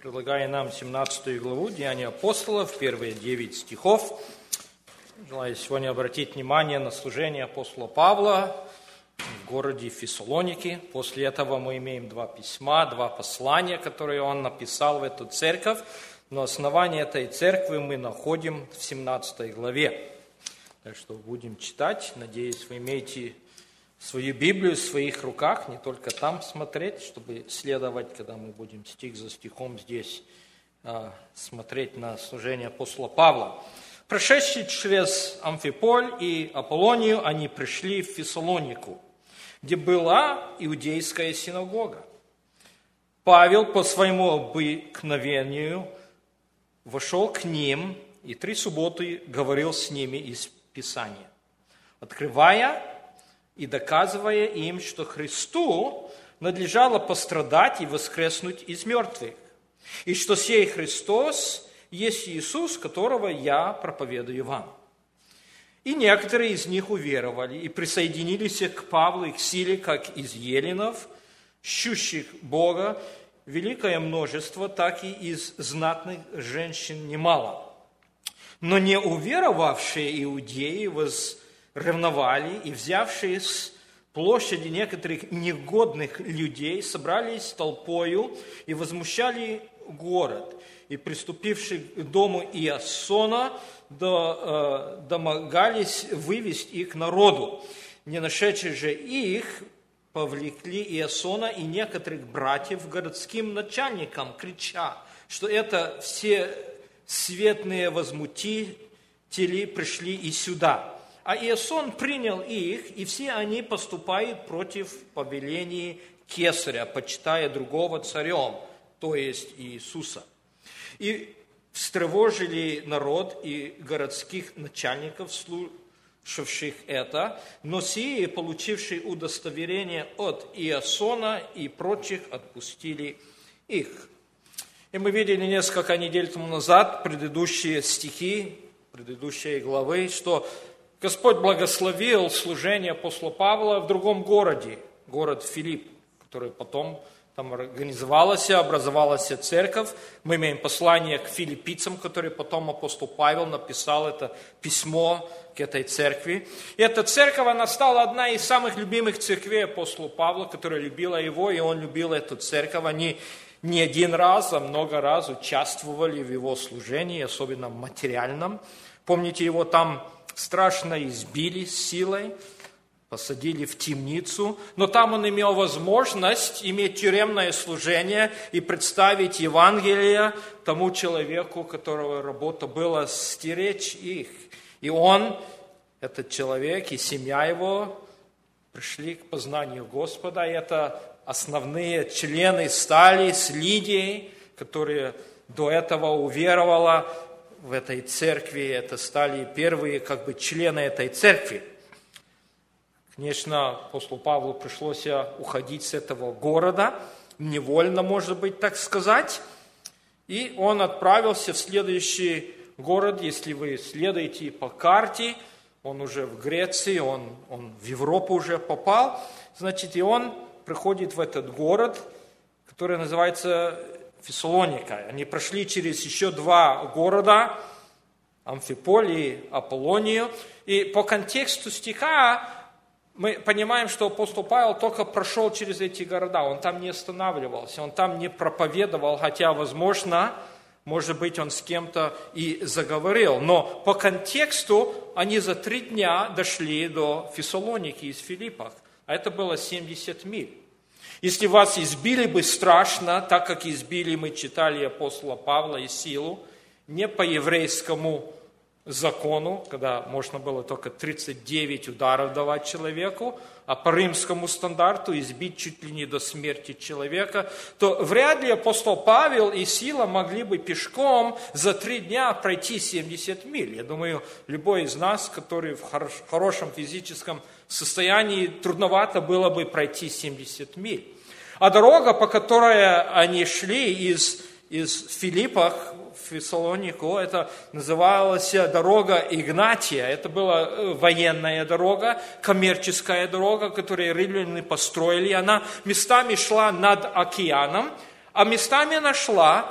Предлагаю нам 17 главу Деяния апостолов, первые 9 стихов. Желаю сегодня обратить внимание на служение апостола Павла в городе Фессалоники. После этого мы имеем 2 письма, 2 послания, которые он написал в эту церковь. Но основание этой церкви мы находим в 17 главе. Так что будем читать. Надеюсь, вы имеете свою Библию в своих руках, не только там смотреть, чтобы следовать, когда мы будем стих за стихом здесь смотреть на служение апостола Павла. Прошедшие через Амфиполь и Аполлонию, они пришли в Фессалонику, где была иудейская синагога. Павел по своему обыкновению вошел к ним и 3 субботы говорил с ними из Писания, открывая и доказывая им, что Христу надлежало пострадать и воскреснуть из мертвых, и что сей Христос есть Иисус, которого я проповедую вам. И некоторые из них уверовали и присоединились к Павлу и к силе, как из эллинов, щущих Бога, великое множество, так и из знатных женщин немало. Но не уверовавшие иудеи ревновали и, взявшие с площади некоторых негодных людей, собрались толпою и возмущали город. И, приступившие к дому Иасона, домогались вывести их к народу. Не нашедшие же их, повлекли Иасона и некоторых братьев городским начальникам, крича, что это все светные возмутители пришли и сюда. А Иасон принял их, и все они поступают против повеления Кесаря, почитая другого царем, то есть Иисуса. И встревожили народ и городских начальников, слушавших это, но сие, получившие удостоверение от Иасона и прочих, отпустили их. И мы видели несколько недель тому назад предыдущие стихи, предыдущие главы, что Господь благословил служение апостола Павла в другом городе, город Филипп, который потом там образовалась церковь. Мы имеем послание к филиппийцам, которое потом апостол Павел написал, это письмо к этой церкви. И эта церковь, она стала одна из самых любимых церквей апостола Павла, которая любила его, и он любил эту церковь. Они не один раз, а много раз участвовали в его служении, особенно в материальном. Помните, его там страшно избили силой, посадили в темницу, но там он имел возможность иметь тюремное служение и представить Евангелие тому человеку, которого работа была стеречь их. И он, этот человек и семья его пришли к познанию Господа, и это основные члены стали с Лидией, которая до этого уверовала в этой церкви, это стали первые члены этой церкви. Конечно, апостолу Павлу пришлось уходить с этого города, невольно, может быть, так сказать, и он отправился в следующий город. Если вы следуете по карте, он уже в Греции, он в Европу уже попал, значит, и он приходит в этот город, который называется Фессалоника. Они прошли через еще 2 города, Амфиполь и Аполлонию. И по контексту стиха мы понимаем, что апостол Павел только прошел через эти города. Он там не останавливался, он там не проповедовал, хотя, возможно, может быть, он с кем-то и заговорил. Но по контексту они за 3 дня дошли до Фессалоники из Филиппах. А это было 70 миль. Если вас избили бы страшно, так как избили, мы читали апостола Павла и Силу, не по еврейскому закону, когда можно было только 39 ударов давать человеку, а по римскому стандарту избить чуть ли не до смерти человека, то вряд ли апостол Павел и Сила могли бы пешком за 3 дня пройти 70 миль. Я думаю, любой из нас, который в хорошем физическом состоянии, трудновато было бы пройти 70 миль. А дорога, по которой они шли из Филиппах в Фессалонику, это называлась дорога Игнатия. Это была военная дорога, коммерческая дорога, которую римляне построили. Она местами шла над океаном, а местами она шла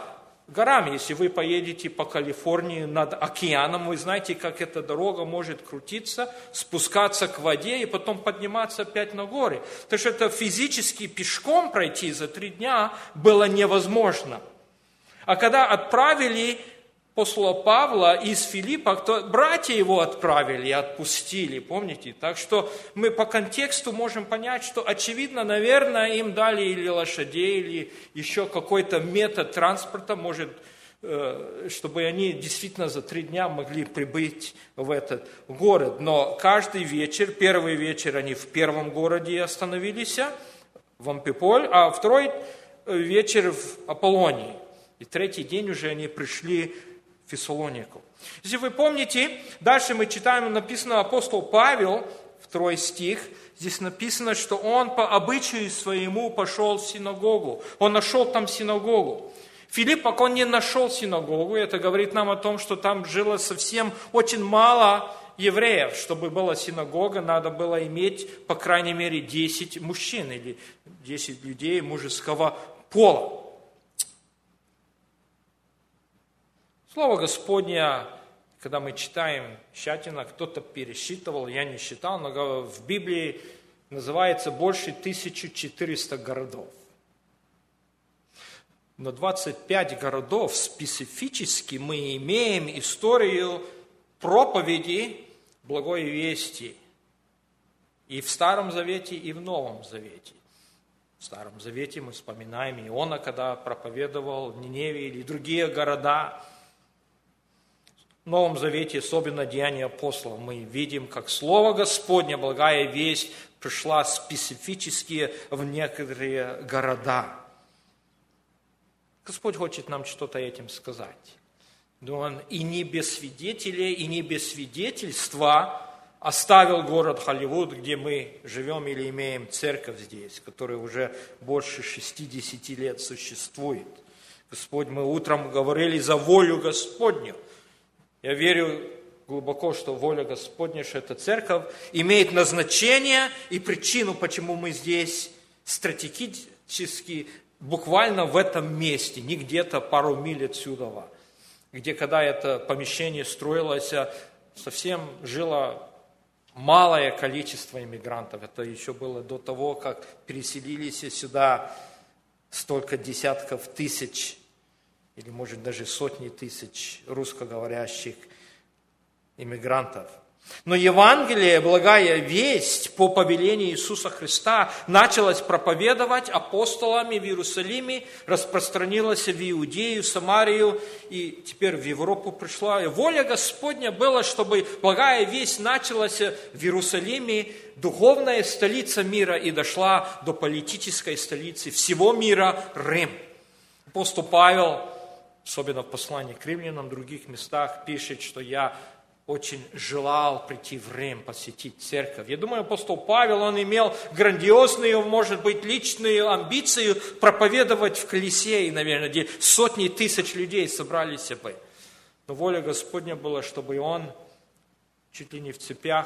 горам. Если вы поедете по Калифорнии над океаном, вы знаете, как эта дорога может крутиться, спускаться к воде и потом подниматься опять на горы. Так что это физически пешком пройти за 3 дня было невозможно. А когда отправили апостола Павла из Филиппа, то братья его отправили и отпустили, помните? Так что мы по контексту можем понять, что очевидно, наверное, им дали или лошадей, или еще какой-то метод транспорта, может, чтобы они действительно за 3 дня могли прибыть в этот город. Но каждый вечер, первый вечер они в первом городе остановились, в Амфиполь, а второй вечер в Аполлонии. И 3-й день уже они пришли в Фессалонику. Если вы помните, дальше мы читаем, написано апостол Павел, 2 стих, здесь написано, что он по обычаю своему пошел в синагогу. Он нашел там синагогу. Филипп, пока он не нашел синагогу, это говорит нам о том, что там жило совсем очень мало евреев. Чтобы была синагога, надо было иметь, по крайней мере, 10 мужчин или 10 людей мужеского пола. Слово Господне, когда мы читаем тщательно, кто-то пересчитывал, я не считал, но в Библии называется больше 1400 городов. Но 25 городов специфически мы имеем историю проповеди Благой Вести и в Старом Завете, и в Новом Завете. В Старом Завете мы вспоминаем Иона, когда проповедовал в Ниневии или другие города. В Новом Завете, особенно Деяния апостолов, мы видим, как Слово Господне, благая весть, пришла специфически в некоторые города. Господь хочет нам что-то этим сказать. Но Он и не без свидетелей, и не без свидетельства оставил город Холливуд, где мы живем или имеем церковь здесь, которая уже больше 60 лет существует. Господь, мы утром говорили за волю Господню. Я верю глубоко, что воля Господня, что эта церковь имеет назначение и причину, почему мы здесь стратегически, буквально в этом месте, не где-то пару миль отсюда, где когда это помещение строилось, совсем жило малое количество иммигрантов. Это еще было до того, как переселились сюда столько десятков тысяч или, может, даже сотни тысяч русскоговорящих иммигрантов. Но Евангелие, благая весть по повелению Иисуса Христа началась проповедовать апостолами в Иерусалиме, распространилась в Иудею, Самарию и теперь в Европу пришла. И воля Господня была, чтобы благая весть началась в Иерусалиме, духовная столица мира, и дошла до политической столицы всего мира, Рим. Апостол Павел, особенно в послании к римлянам, в других местах, пишет, что я очень желал прийти в Рим, посетить церковь. Я думаю, апостол Павел, он имел грандиозную, может быть, личную амбицию проповедовать в Колизее, наверное, где сотни тысяч людей собрались бы. Но воля Господня была, чтобы он чуть ли не в цепях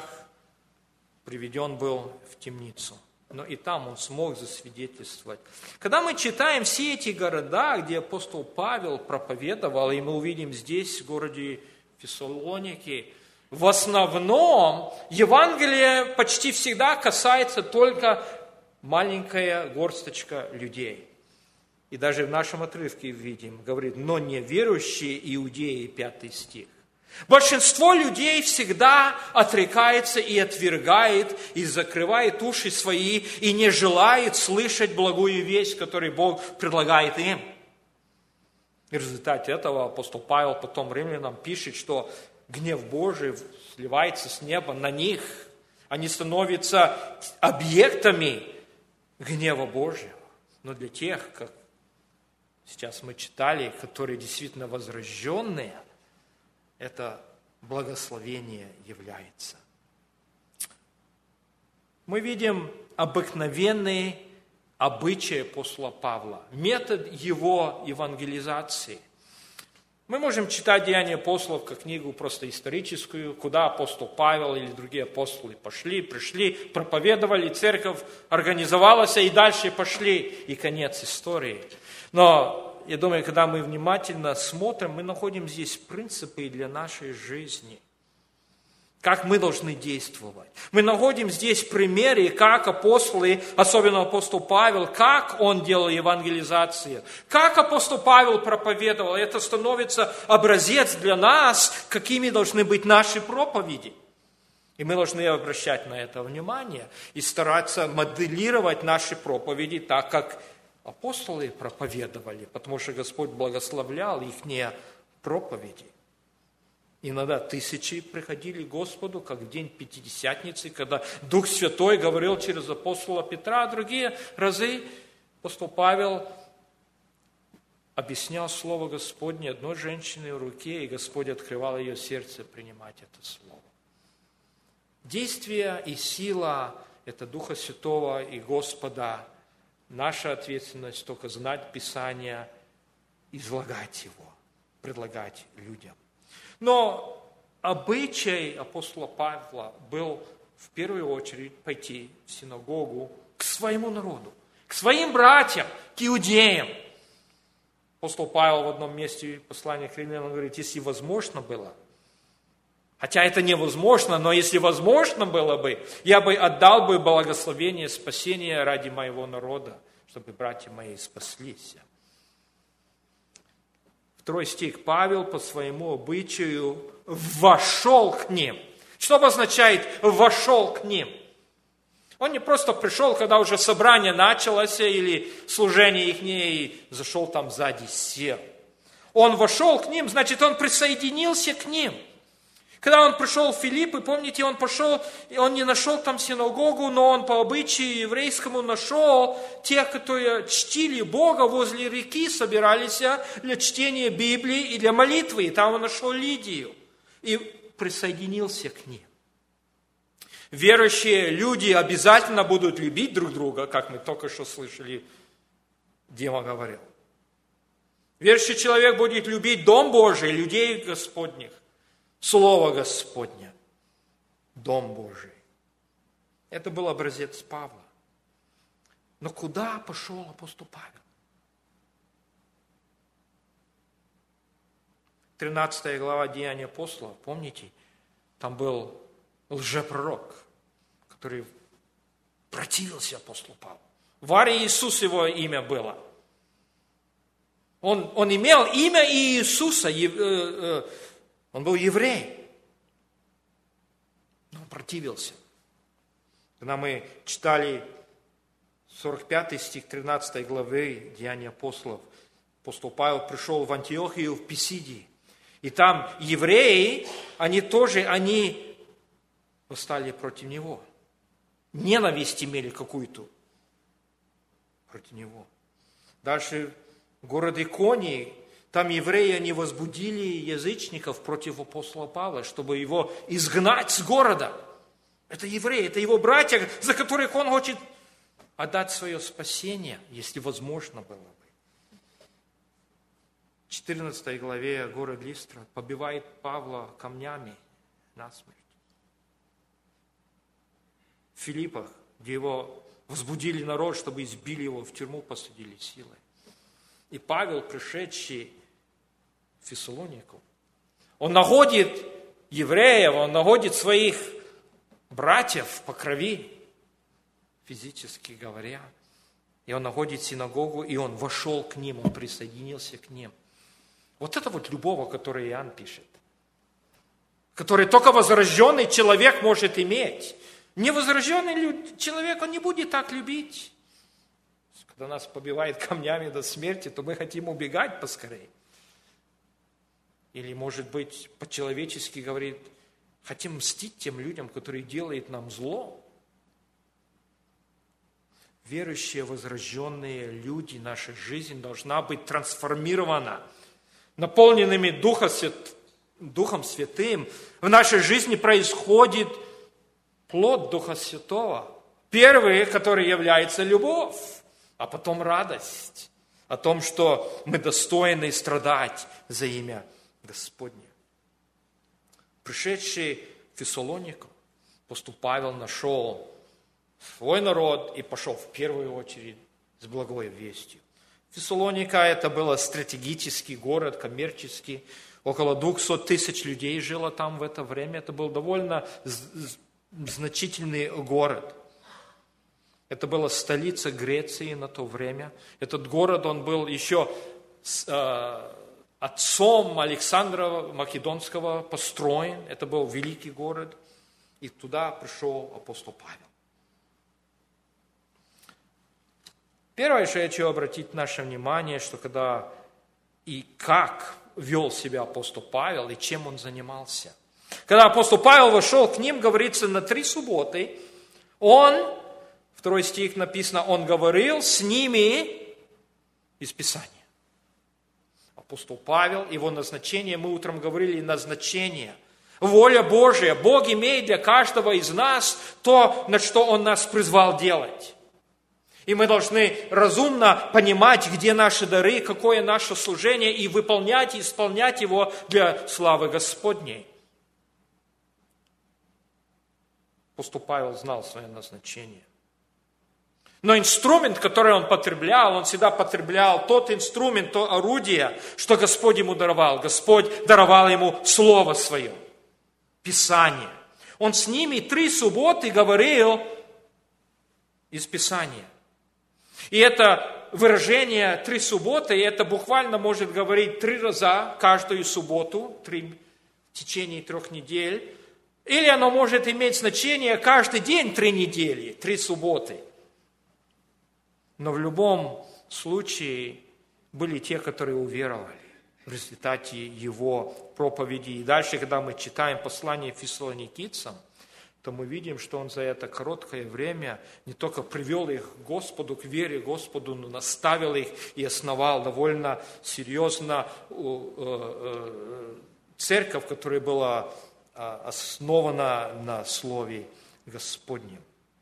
приведен был в темницу. Но и там он смог засвидетельствовать. Когда мы читаем все эти города, где апостол Павел проповедовал, и мы увидим здесь, в городе Фессалоники, в основном Евангелие почти всегда касается только маленькая горсточка людей. И даже в нашем отрывке видим, говорит, но неверующие иудеи, 5 стих. Большинство людей всегда отрекается и отвергает, и закрывает уши свои, и не желает слышать благую весть, которую Бог предлагает им. И в результате этого апостол Павел потом римлянам пишет, что гнев Божий сливается с неба на них. Они становятся объектами гнева Божьего. Но для тех, как сейчас мы читали, которые действительно возрожденные, это благословение является. Мы видим обыкновенные обычаи апостола Павла, метод его евангелизации. Мы можем читать Деяния апостолов как книгу просто историческую, куда апостол Павел или другие апостолы пошли, пришли, проповедовали, церковь организовалась и дальше пошли, и конец истории. Но я думаю, когда мы внимательно смотрим, мы находим здесь принципы для нашей жизни. Как мы должны действовать. Мы находим здесь примеры, как апостолы, особенно апостол Павел, как он делал евангелизацию, как апостол Павел проповедовал. Это становится образец для нас, какими должны быть наши проповеди. И мы должны обращать на это внимание и стараться моделировать наши проповеди так, как апостолы проповедовали, потому что Господь благословлял их проповеди. Иногда тысячи приходили к Господу, как в день Пятидесятницы, когда Дух Святой говорил через апостола Петра, а другие разы апостол Павел объяснял Слово Господне одной женщине в руке, и Господь открывал ее сердце принимать это Слово. Действие и сила – это Духа Святого и Господа. Наша ответственность только знать Писание, излагать его, предлагать людям. Но обычай апостола Павла был в первую очередь пойти в синагогу к своему народу, к своим братьям, к иудеям. Апостол Павел в одном месте послания к римлянам говорит, если возможно было, хотя это невозможно, но если возможно было бы, я бы отдал бы благословение, спасение ради моего народа, чтобы братья мои спаслись. 2 стих. Павел по своему обычаю вошел к ним. Что обозначает «вошел к ним»? Он не просто пришел, когда уже собрание началось, или служение их, и зашел там сзади, сел. Он вошел к ним, значит, он присоединился к ним. Когда он пришел в Филиппы, помните, он пошел, и он не нашел там синагогу, но он по обычаю еврейскому нашел тех, которые чтили Бога возле реки, собирались для чтения Библии и для молитвы. И там он нашел Лидию и присоединился к ним. Верующие люди обязательно будут любить друг друга, как мы только что слышали, Дима говорил. Верующий человек будет любить Дом Божий, людей Господних. Слово Господне, Дом Божий. Это был образец Павла. Но куда пошел апостол Павел? 13 глава Деяний апостолов, помните? Там был лжепророк, который противился апостолу Павлу. Варе Иисус его имя было. Он имел имя Иисуса, он был еврей, но он противился. Когда мы читали 45 стих 13 главы Деяний апостолов, апостол Павел пришел в Антиохию, в Писидии. И там евреи, они восстали против него. Ненависть имели какую-то против него. Дальше город Иконии, там евреи, они возбудили язычников против апостола Павла, чтобы его изгнать с города. Это евреи, это его братья, за которых он хочет отдать свое спасение, если возможно было бы. В 14 главе город Листра побивает Павла камнями насмерть. В Филиппах, где его возбудили народ, чтобы избили его, в тюрьму посадили силой. И Павел, пришедший в Фессалонику, он находит евреев, он находит своих братьев по крови, физически говоря. И он находит синагогу, и он вошел к ним, он присоединился к ним. Вот это вот любовь, о которой Иоанн пишет. Который только возрожденный человек может иметь. Невозрожденный человек, он не будет так любить. Когда нас побивает камнями до смерти, то мы хотим убегать поскорее. Или, может быть, по-человечески говорит, хотим мстить тем людям, которые делают нам зло. Верующие, возрожденные люди, наша жизнь должна быть трансформирована, наполненными Духом Святым. В нашей жизни происходит плод Духа Святого. Первый, который является любовь, а потом радость о том, что мы достойны страдать за имя Господне. Пришедший в Фессалонику, апостол Павел нашел свой народ и пошел в первую очередь с благой вестью. Фессалоника это был стратегический город, коммерческий. Около 200 тысяч людей жило там в это время. Это был довольно значительный город. Это была столица Греции на то время. Этот город, он был еще отцом Александра Македонского построен. Это был великий город. И туда пришел апостол Павел. Первое, что я хочу обратить наше внимание, что когда и как вел себя апостол Павел, и чем он занимался. Когда апостол Павел вошел к ним, говорится, на 3 субботы, он, 2 стих написано, он говорил с ними из Писания. Апостол Павел, его назначение, мы утром говорили, назначение. Воля Божия. Бог имеет для каждого из нас то, на что Он нас призвал делать. И мы должны разумно понимать, где наши дары, какое наше служение, и выполнять, и исполнять его для славы Господней. Апостол Павел знал свое назначение. Но инструмент, который он потреблял, он всегда потреблял тот инструмент, то орудие, что Господь ему даровал. Господь даровал ему Слово Свое, Писание. Он с ними 3 субботы говорил из Писания. И это выражение 3 субботы, это буквально может говорить 3 раза каждую субботу, в течение 3 недель. Или оно может иметь значение каждый день 3 недели, 3 субботы. Но в любом случае были те, которые уверовали в результате его проповеди. И дальше, когда мы читаем послание фессалоникийцам, то мы видим, что он за это короткое время не только привел их к Господу, к вере Господу, но наставил их и основал довольно серьезно церковь, которая была основана на Слове Господнем.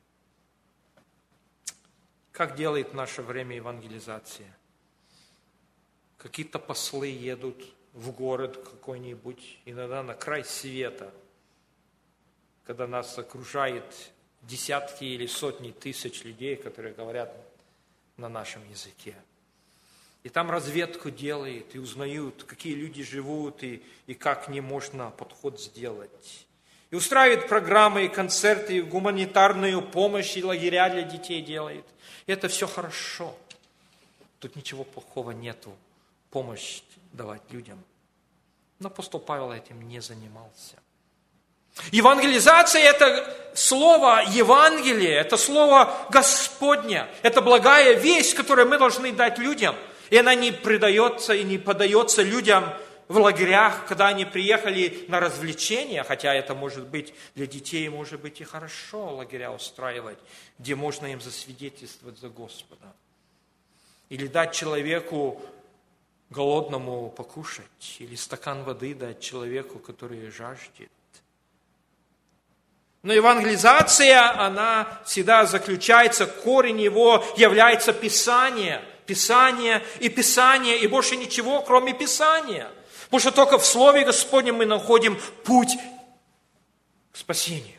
Как делает в наше время евангелизация? Какие-то послы едут в город какой-нибудь, иногда на край света, когда нас окружает десятки или сотни тысяч людей, которые говорят на нашем языке. И там разведку делают, и узнают, какие люди живут, и как к ним можно подход сделать. И устраивает программы, и концерты, и гуманитарную помощь, и лагеря для детей делает. И это все хорошо. Тут ничего плохого нету. Помощь давать людям. Но апостол Павел этим не занимался. Евангелизация – это слово Евангелие, это слово Господня, это благая весть, которую мы должны дать людям. И она не предается и не подается людям в лагерях, когда они приехали на развлечения, хотя это может быть для детей, может быть и хорошо лагеря устраивать, где можно им засвидетельствовать за Господа. Или дать человеку голодному покушать, или стакан воды дать человеку, который жаждет. Но евангелизация, она всегда заключается, корень его является Писание. Писание, и больше ничего, кроме Писания. Потому что только в Слове Господнем мы находим путь к спасению.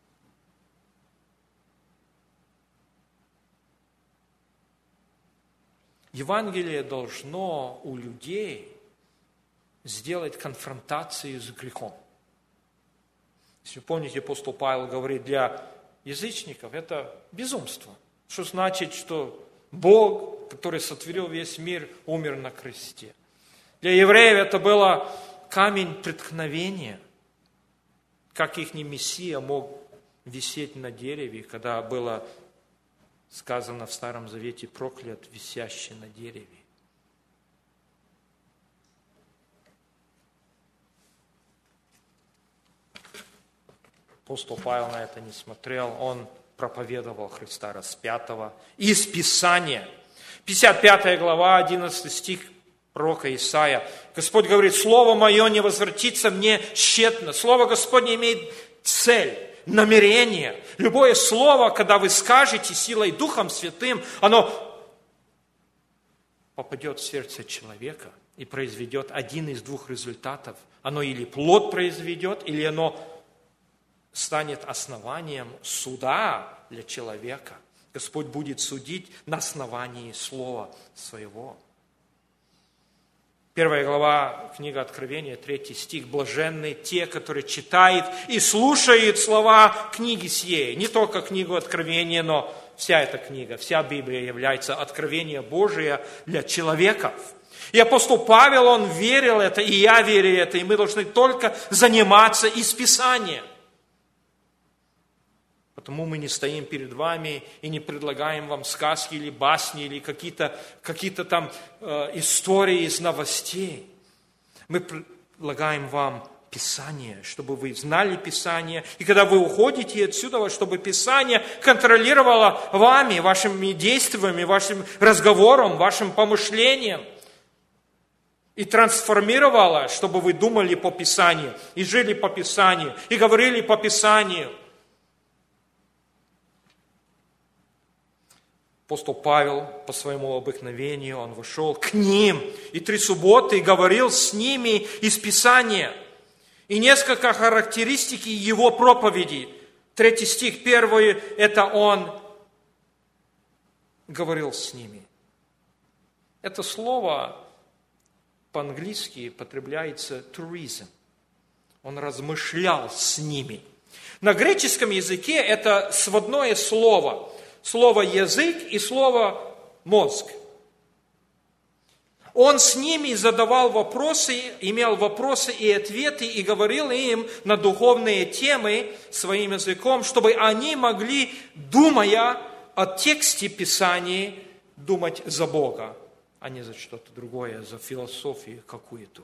Евангелие должно у людей сделать конфронтацию с грехом. Если вы помните, апостол Павел говорит, для язычников это безумство. Что значит, что Бог, который сотворил весь мир, умер на кресте. Для евреев это было камень преткновения. Как их Мессия мог висеть на дереве, когда было сказано в Старом Завете, проклят висящий на дереве. Апостол Павел на это не смотрел, он проповедовал Христа распятого из Писания. 55 глава, 11 стих пророка Исаия. Господь говорит, «Слово мое не возвратится мне тщетно». Слово Господне имеет цель, намерение. Любое слово, когда вы скажете силой Духом Святым, оно попадет в сердце человека и произведет один из 2 результатов. Оно или плод произведет, или оно станет основанием суда для человека, Господь будет судить на основании Слова Своего. 1 глава, книга Откровения, 3 стих. Блаженны те, которые читают и слушают слова книги сей. Не только книгу Откровения, но вся эта книга, вся Библия является откровение Божие для человеков. И апостол Павел, он верил это, и я верю это, и мы должны только заниматься из Писания. Потому мы не стоим перед вами и не предлагаем вам сказки или басни, или какие-то там истории из новостей. Мы предлагаем вам Писание, чтобы вы знали Писание. И когда вы уходите отсюда, чтобы Писание контролировало вами, вашими действиями, вашим разговором, вашим помышлением. И трансформировало, чтобы вы думали по Писанию, и жили по Писанию, и говорили по Писанию. Апостол Павел по своему обыкновению, он вошел к ним и 3 субботы говорил с ними из Писания. И несколько характеристики его проповеди. 3 стих, 1, это он говорил с ними. Это слово по-английски употребляется tourism. Он размышлял с ними. На греческом языке это сводное слово. Слово «язык» и слово «мозг». Он с ними задавал вопросы, имел вопросы и ответы, и говорил им на духовные темы своим языком, чтобы они могли, думая о тексте Писания, думать за Бога, а не за что-то другое, за философию какую-то.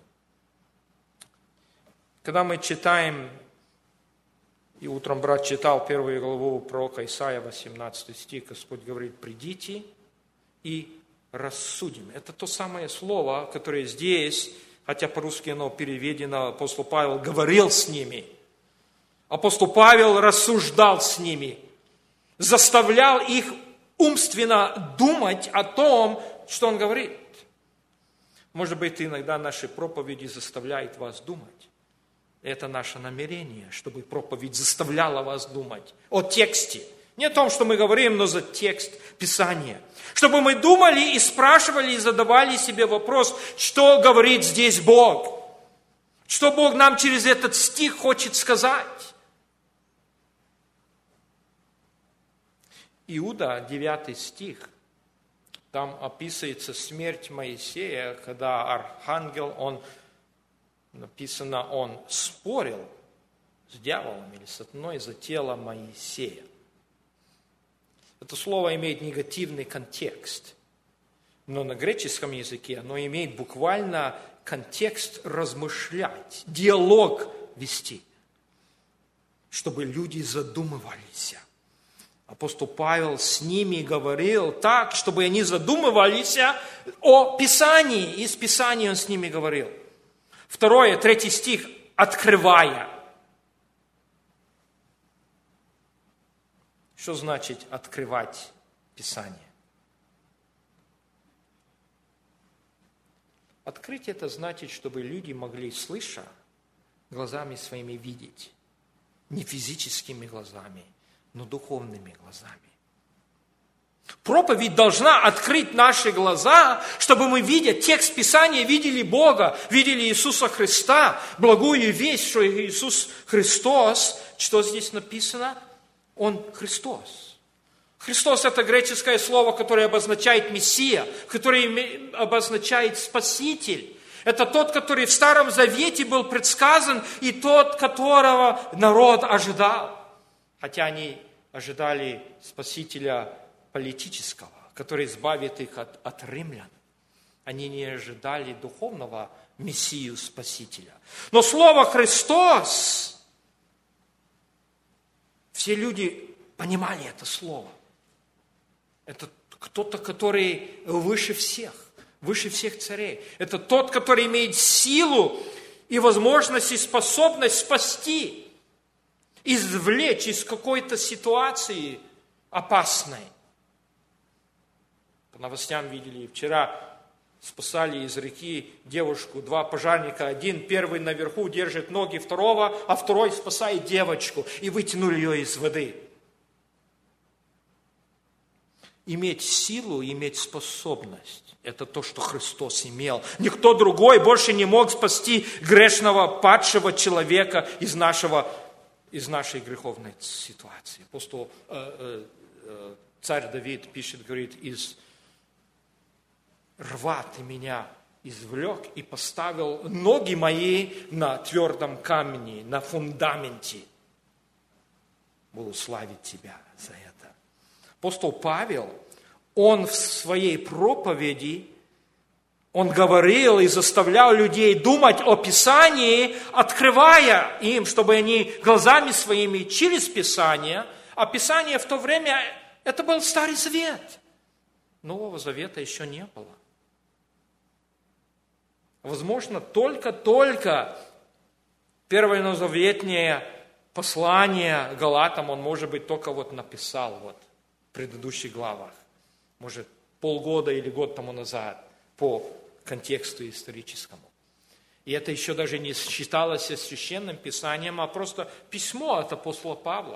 Когда мы читаем, и утром брат читал 1 главу пророка Исаия, 18 стих, Господь говорит: «Придите и рассудим». Это то самое слово, которое здесь, хотя по-русски оно переведено, апостол Павел говорил с ними. Апостол Павел рассуждал с ними, заставлял их умственно думать о том, что он говорит. Может быть, иногда наши проповеди заставляют вас думать. Это наше намерение, чтобы проповедь заставляла вас думать о тексте. Не о том, что мы говорим, но за текст Писания. Чтобы мы думали и спрашивали, и задавали себе вопрос, что говорит здесь Бог? Что Бог нам через этот стих хочет сказать? Иуда, 9 стих, там описывается смерть Моисея, когда архангел, написано, он спорил с дьяволом или сатаной за тело Моисея. Это слово имеет негативный контекст, но на греческом языке оно имеет буквально контекст размышлять, диалог вести, чтобы люди задумывались. Апостол Павел с ними говорил так, чтобы они задумывались о Писании. Из Писания он с ними говорил. 2, 3 стих, открывая. Что значит открывать Писание? Открыть это значит, чтобы люди могли, слыша, глазами своими видеть. Не физическими глазами, но духовными глазами. Проповедь должна открыть наши глаза, чтобы мы, видя текст Писания, видели Бога, видели Иисуса Христа, благую весть, что Иисус Христос, что здесь написано? Он Христос. Христос – это греческое слово, которое обозначает Мессия, которое обозначает Спаситель. Это тот, который в Старом Завете был предсказан, и тот, которого народ ожидал. Хотя они ожидали Спасителя политического, который избавит их от римлян. Они не ожидали духовного Мессию Спасителя. Но слово «Христос», все люди понимали это слово. Это кто-то, который выше всех царей. Это тот, который имеет силу и возможность и способность спасти, извлечь из какой-то ситуации опасной. По новостям видели, вчера спасали из реки девушку, 2 пожарника, первый наверху держит ноги второго, а второй спасает девочку, и вытянули ее из воды. иметь силу, иметь способность. Это то, что Христос имел. Никто другой больше не мог спасти грешного, падшего человека из нашей греховной ситуации. Апостол, царь Давид пишет, говорит, из рва ты меня извлек и поставил ноги мои на твердом камне, на фундаменте. Буду славить тебя за это. Апостол Павел, он в своей проповеди, он говорил и заставлял людей думать о Писании, открывая им, чтобы они глазами своими через Писание, а Писание в то время, это был Старый Завет. Нового Завета еще не было. Возможно, только первое новозаветное послание Галатам он, может быть, только написал в предыдущих главах. Может, полгода или год тому назад по контексту историческому. И это еще даже не считалось священным писанием, а просто письмо от апостола Павла.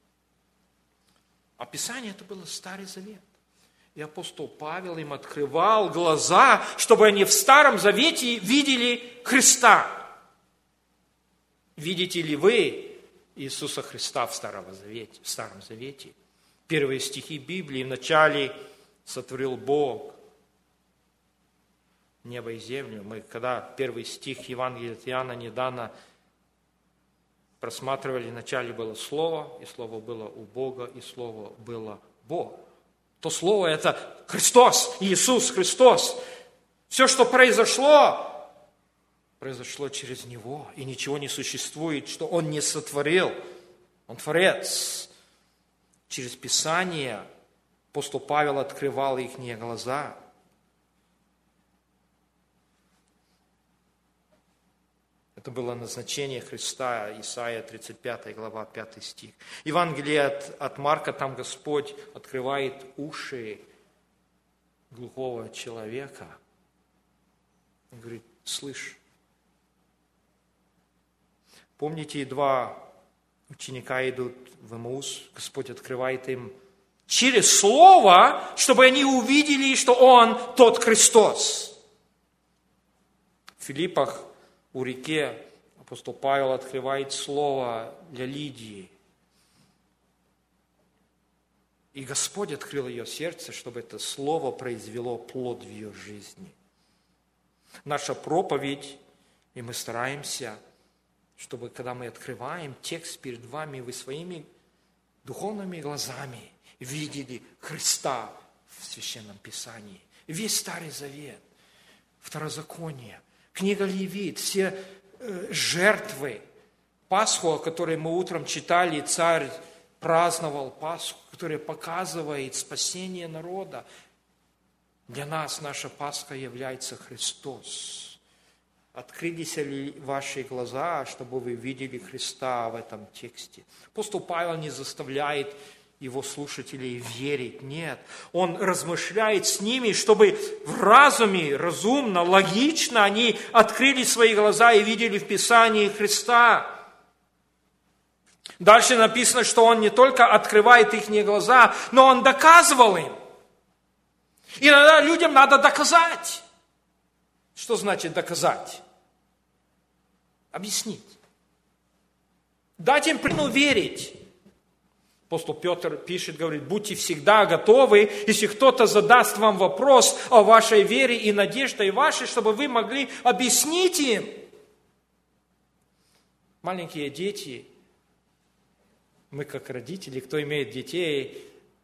А Писание это было Старый Завет. И апостол Павел им открывал глаза, чтобы они в Старом Завете видели Христа. Видите ли вы Иисуса Христа в Старом Завете? Первые стихи Библии: «Вначале сотворил Бог небо и землю». Мы, когда первый стих Евангелия от Иоанна недавно просматривали, вначале было Слово, и Слово было у Бога, и Слово было Бог. То Слово – это Христос, Иисус Христос. Все, что произошло через Него, и ничего не существует, что Он не сотворил. Он Творец. Через Писание апостол Павел открывал их глаза. Это было назначение Христа, Исайя 35 глава, 5 стих. Евангелие от Марка, там Господь открывает уши глухого человека. Он говорит: слышь. Помните, два ученика идут в Эмаус, Господь открывает им через Слово, чтобы они увидели, что Он тот Христос. В Филиппах у реки апостол Павел открывает Слово для Лидии. И Господь открыл ее сердце, чтобы это Слово произвело плод в ее жизни. Наша проповедь, и мы стараемся, чтобы, когда мы открываем текст перед вами, вы своими духовными глазами видели Христа в Священном Писании. Весь Старый Завет, Второзаконие, книга Левит, все жертвы, Пасху, о которой мы утром читали, царь праздновал Пасху, которая показывает спасение народа. Для нас наша Пасха является Христос. Открылись ли ваши глаза, чтобы вы видели Христа в этом тексте? Апостол Павел не заставляет его слушателей верить, нет. Он размышляет с ними, чтобы в разуме, разумно, логично они открыли свои глаза и видели в Писании Христа. Дальше написано, что он не только открывает их глаза, но он доказывал им. Иногда людям надо доказать. Что значит доказать? Объяснить. Дать им причину верить. Апостол Петр пишет, говорит: будьте всегда готовы, если кто-то задаст вам вопрос о вашей вере и надежде вашей, чтобы вы могли объяснить им. Маленькие дети, мы как родители, кто имеет детей,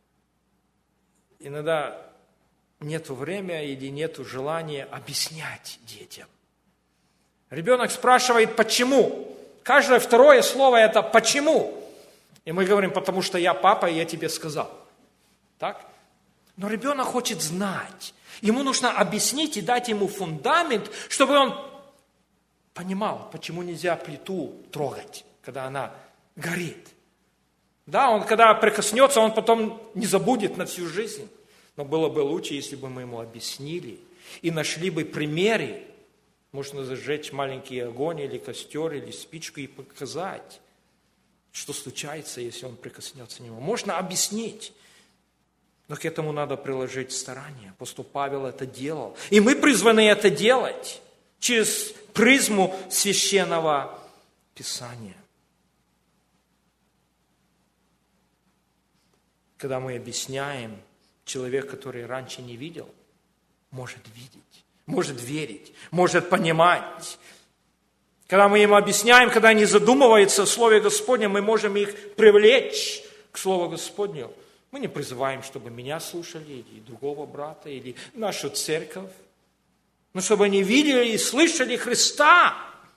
иногда нету времени или нету желания объяснять детям. Ребенок спрашивает, почему? Каждое второе слово это «почему?». И мы говорим: потому что я папа, и я тебе сказал. Так? Но ребенок хочет знать. Ему нужно объяснить и дать ему фундамент, чтобы он понимал, почему нельзя плиту трогать, когда она горит. Да, он когда прикоснется, он потом не забудет на всю жизнь. Но было бы лучше, если бы мы ему объяснили и нашли бы примеры. Можно зажечь маленький огонь или костер, или спичку и показать, что случается, если он прикоснется к нему. Можно объяснить. Но к этому надо приложить старание. Апостол Павел это делал. И мы призваны это делать через призму Священного Писания. Когда мы объясняем, человек, который раньше не видел, может видеть, может верить, может понимать. Когда мы им объясняем, когда они задумываются в Слове Господнем, мы можем их привлечь к Слову Господню. Мы не призываем, чтобы меня слушали, или другого брата, или нашу церковь, но чтобы они видели и слышали Христа.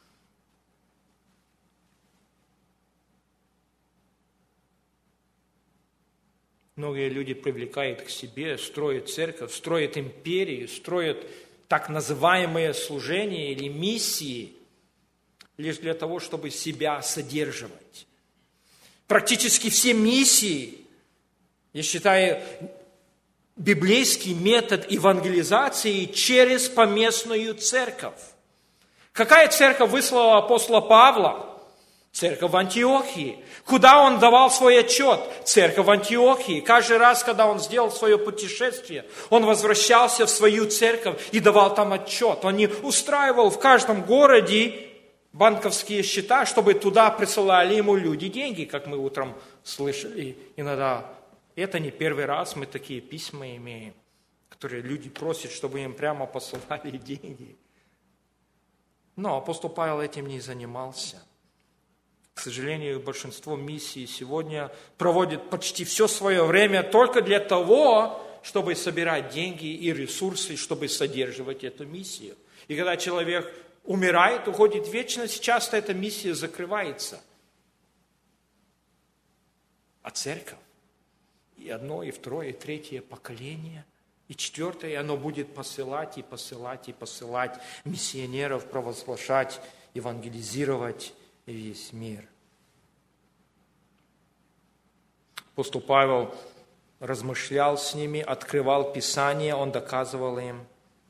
Многие люди привлекают к себе, строят церковь, строят империю, строят так называемые служения или миссии, лишь для того, чтобы себя содерживать. Практически все миссии, я считаю, библейский метод евангелизации через поместную церковь. Какая церковь выслала апостола Павла? Церковь в Антиохии. Куда он давал свой отчет? Церковь в Антиохии. Каждый раз, когда он сделал свое путешествие, он возвращался в свою церковь и давал там отчет. Он не устраивал в каждом городе банковские счета, чтобы туда присылали ему люди деньги, как мы утром слышали иногда. Это не первый раз мы такие письма имеем, которые люди просят, чтобы им прямо посылали деньги. Но апостол Павел этим не занимался. К сожалению, большинство миссий сегодня проводит почти все свое время только для того, чтобы собирать деньги и ресурсы, чтобы содерживать эту миссию. И когда человек умирает, уходит в вечность, часто эта миссия закрывается. А церковь, и одно, и второе, и третье поколение, и четвертое, и оно будет посылать, и посылать, и посылать миссионеров, провозглашать, евангелизировать весь мир. Апостол Павел размышлял с ними, открывал Писание, он доказывал им.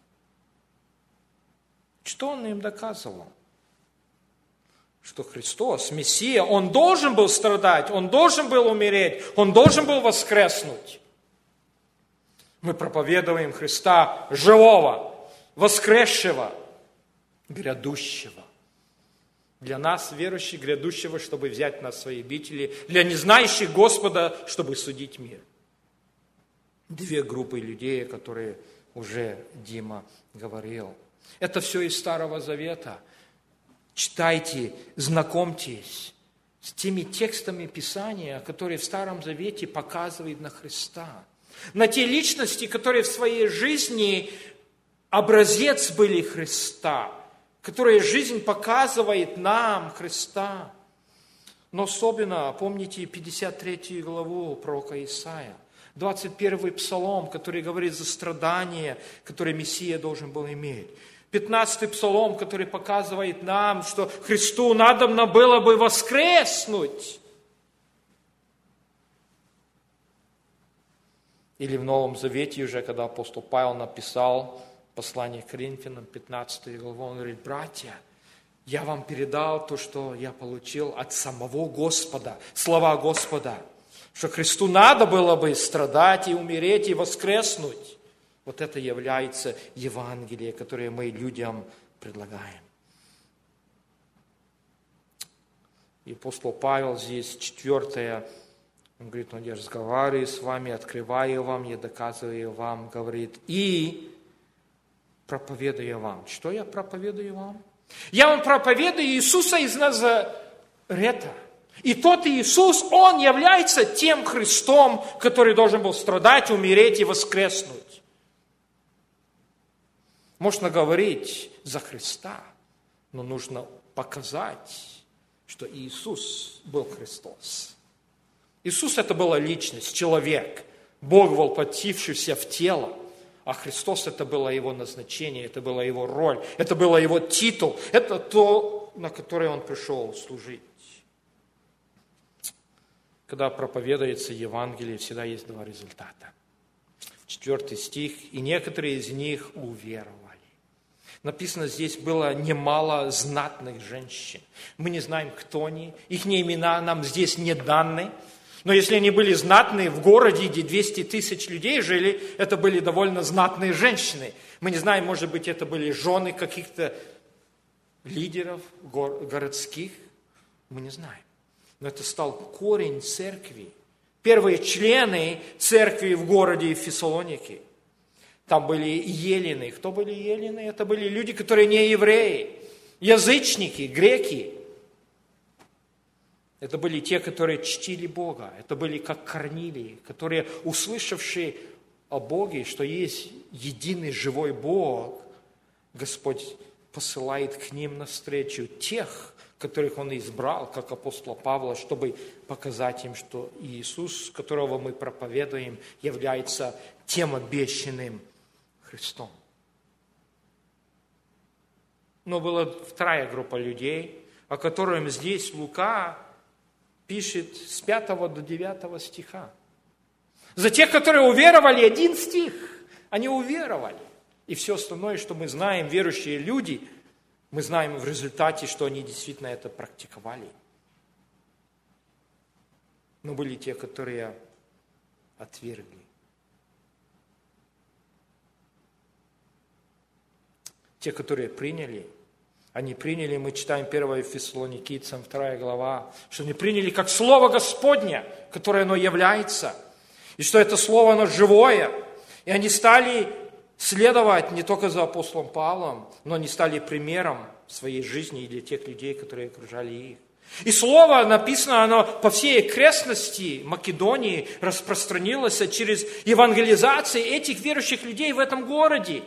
Что он им доказывал? Что Христос, Мессия, Он должен был страдать, Он должен был умереть, Он должен был воскреснуть. Мы проповедуем Христа живого, воскресшего, грядущего. Для нас, верующих, грядущего, чтобы взять нас в свои обители, для незнающих Господа, чтобы судить мир. Две группы людей, которые уже Дима говорил. Это все из Старого Завета. Читайте, знакомьтесь с теми текстами Писания, которые в Старом Завете показывают на Христа. На те личности, которые в своей жизни образец были Христа, которые жизнь показывает нам Христа. Но особенно, помните 53 главу пророка Исаия, 21 псалом, который говорит за страдания, которые Мессия должен был иметь. 15 псалом, который показывает нам, что Христу надобно было бы воскреснуть. Или в Новом Завете уже, когда апостол Павел написал послание к Коринфянам, 15 главу, он говорит: братья, я вам передал то, что я получил от самого Господа, слова Господа, что Христу надо было бы страдать и умереть и воскреснуть. Вот это является Евангелие, которое мы людям предлагаем. И апостол Павел здесь 4, он говорит: я разговариваю с вами, открываю вам, я доказываю вам, говорит, и проповедую вам. Что я проповедую вам? Я вам проповедую Иисуса из Назарета. И тот Иисус, Он является тем Христом, который должен был страдать, умереть и воскреснуть. Можно говорить за Христа, но нужно показать, что Иисус был Христос. Иисус – это была личность, человек, Бог, воплотившийся в тело. А Христос – это было Его назначение, это была Его роль, это был Его титул, это то, на которое Он пришел служить. Когда проповедуется Евангелие, всегда есть два результата. 4 стих: «И некоторые из них уверовали». Написано, здесь было немало знатных женщин. Мы не знаем, кто они, их имена нам здесь не даны. Но если они были знатные в городе, где 200 тысяч людей жили, это были довольно знатные женщины. Мы не знаем, может быть, это были жены каких-то лидеров городских. Мы не знаем. Но это стал корень церкви. Первые члены церкви в городе Фессалоники. Там были елены. Кто были елены? Это были люди, которые не евреи. Язычники, греки. Это были те, которые чтили Бога. Это были как Корнилии, которые, услышавшие о Боге, что есть единый живой Бог, Господь посылает к ним навстречу тех, которых Он избрал, как апостола Павла, чтобы показать им, что Иисус, которого мы проповедуем, является тем обещанным Христом. Но была вторая группа людей, о котором здесь Лука пишет с 5 до 9 стиха. За тех, которые уверовали, 1 стих, они уверовали. И все остальное, что мы знаем, верующие люди, мы знаем в результате, что они действительно это практиковали. Но были те, которые отвергли. Те, которые приняли, они приняли, мы читаем 1 Фессалоникийцам, 2 глава, что они приняли как Слово Господне, которое оно является, и что это Слово, оно живое. И они стали следовать не только за апостолом Павлом, но они стали примером в своей жизни и для тех людей, которые окружали их. И Слово написано, оно по всей окрестности Македонии распространилось через евангелизацию этих верующих людей в этом городе.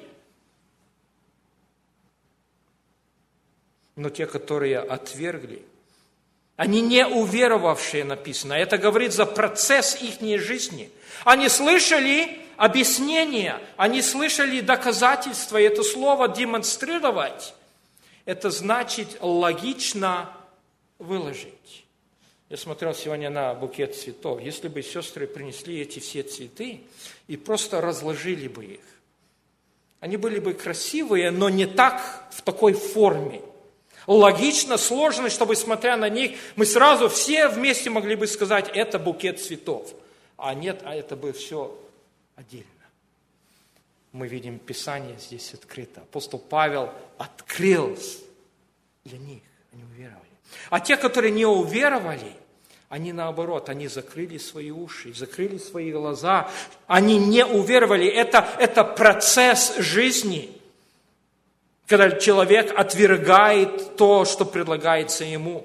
Но те, которые отвергли, они не уверовавшие, написано. Это говорит за процесс их жизни. Они слышали объяснения, они слышали доказательства, и это слово демонстрировать, это значит логично выложить. Я смотрел сегодня на букет цветов. Если бы сестры принесли эти все цветы и просто разложили бы их, они были бы красивые, но не так, в такой форме. Логично, сложно, чтобы, смотря на них, мы сразу все вместе могли бы сказать, это букет цветов. А нет, а это бы все отдельно. Мы видим, Писание здесь открыто. Апостол Павел открыл для них, они уверовали. А те, которые не уверовали, они наоборот, они закрыли свои уши, закрыли свои глаза, они не уверовали. Это процесс жизни. Когда человек отвергает то, что предлагается ему.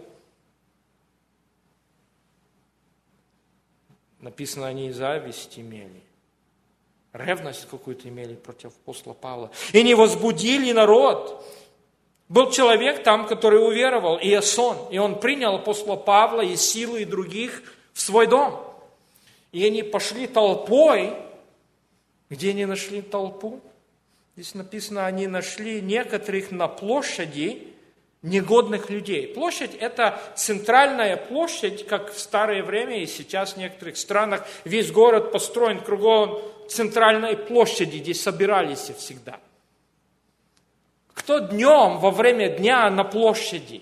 Написано, они и зависть имели. Ревность какую-то имели против апостола Павла. И не возбудили народ. Был человек там, который уверовал, Иасон. И он принял апостола Павла и Силу и других в свой дом. И они пошли толпой. Где они нашли толпу? Здесь написано, они нашли некоторых на площади негодных людей. Площадь – это центральная площадь, как в старое время и сейчас в некоторых странах. Весь город построен кругом центральной площади, где собирались всегда. Кто днем, во время дня на площади?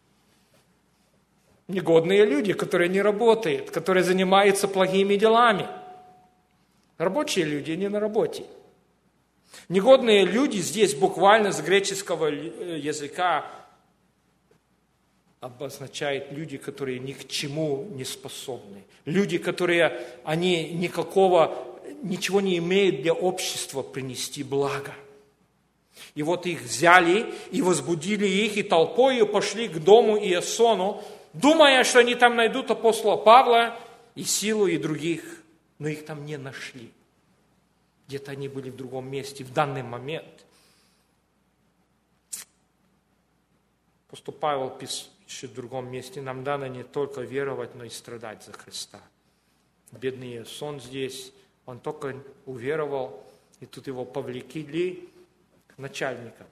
Негодные люди, которые не работают, которые занимаются плохими делами. Рабочие люди не на работе. Негодные люди здесь буквально с греческого языка обозначают люди, которые ни к чему не способны. Люди, которые ничего не имеют для общества принести благо. И вот их взяли и возбудили их, и толпою пошли к дому Иасону, думая, что они там найдут апостола Павла и Силу и других. Но их там не нашли. Где-то они были в другом месте в данный момент. Апостол Павел пишет в другом месте, нам дано не только веровать, но и страдать за Христа. Бедный Иасон здесь, он только уверовал, и тут его повлекли к начальникам.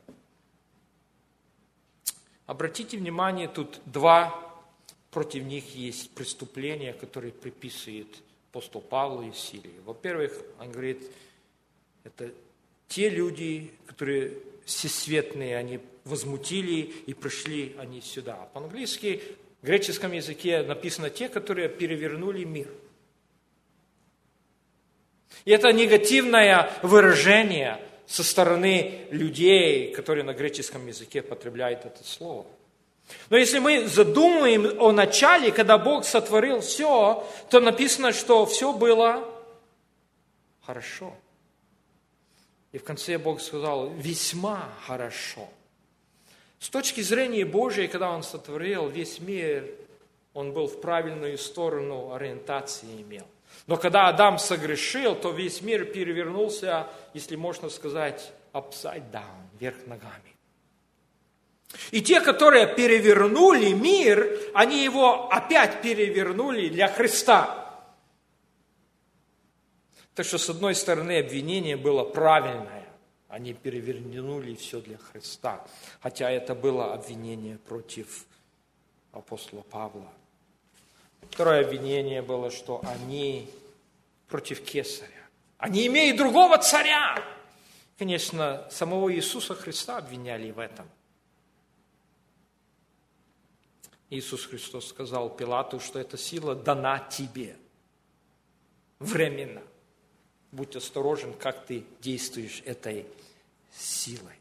Обратите внимание, тут против них есть преступления, которые приписывает апостол Павлу и Силе. Во-первых, он говорит, это те люди, которые всесветные, они возмутили и пришли они сюда. По-английски, в греческом языке написано те, которые перевернули мир. И это негативное выражение со стороны людей, которые на греческом языке потребляют это слово. Но если мы задумаем о начале, когда Бог сотворил все, то написано, что все было хорошо. И в конце Бог сказал, весьма хорошо. С точки зрения Божьей, когда Он сотворил весь мир, он был в правильную сторону ориентации имел. Но когда Адам согрешил, то весь мир перевернулся, если можно сказать, upside down, вверх ногами. И те, которые перевернули мир, они его опять перевернули для Христа. Так что, с одной стороны, обвинение было правильное. Они перевернули все для Христа. Хотя это было обвинение против апостола Павла. Второе обвинение было, что они против Кесаря. Они имеют другого царя. Конечно, самого Иисуса Христа обвиняли в этом. Иисус Христос сказал Пилату, что эта сила дана тебе. Временно. Будь осторожен, как ты действуешь этой силой.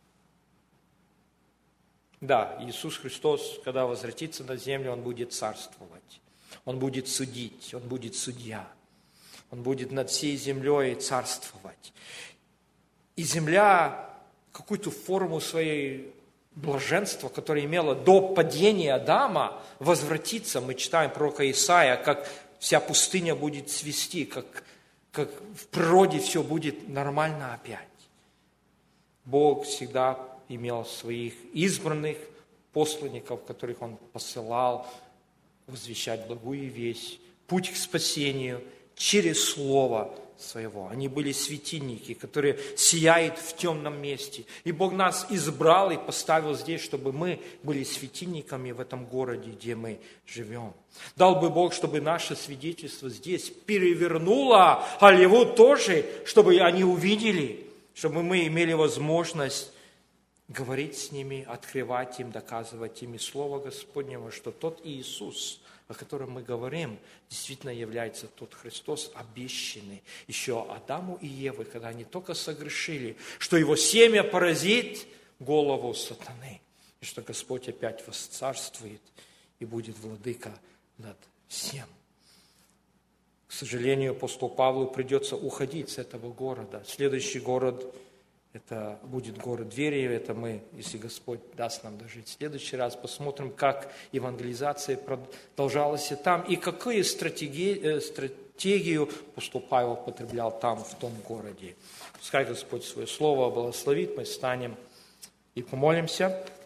Да, Иисус Христос, когда возвратится на землю, Он будет царствовать. Он будет судить, Он будет судья. Он будет над всей землей царствовать. И земля какую-то форму своей блаженства, которое имело до падения Адама, возвратится. Мы читаем пророка Исаия, как вся пустыня будет цвести, как в природе все будет нормально опять. Бог всегда имел своих избранных посланников, которых Он посылал возвещать благую весть, путь к спасению через Слово Своего. Они были светильники, которые сияют в темном месте. И Бог нас избрал и поставил здесь, чтобы мы были светильниками в этом городе, где мы живем. Дал бы Бог, чтобы наше свидетельство здесь перевернуло Голливуд тоже, чтобы они увидели, чтобы мы имели возможность говорить с ними, открывать им, доказывать им из Слова Господнего, что тот Иисус, о котором мы говорим, действительно является тот Христос, обещанный еще Адаму и Еве, когда они только согрешили, что его семя поразит голову сатаны, и что Господь опять восцарствует и будет владыка над всем. К сожалению, апостолу Павлу придется уходить с этого города. Следующий город – это будет город Верия, это мы, если Господь даст нам дожить. В следующий раз посмотрим, как евангелизация продолжалась и там, и какую стратегию апостол Павел употреблял там, в том городе. Пускай Господь свое слово благословит, мы встанем и помолимся.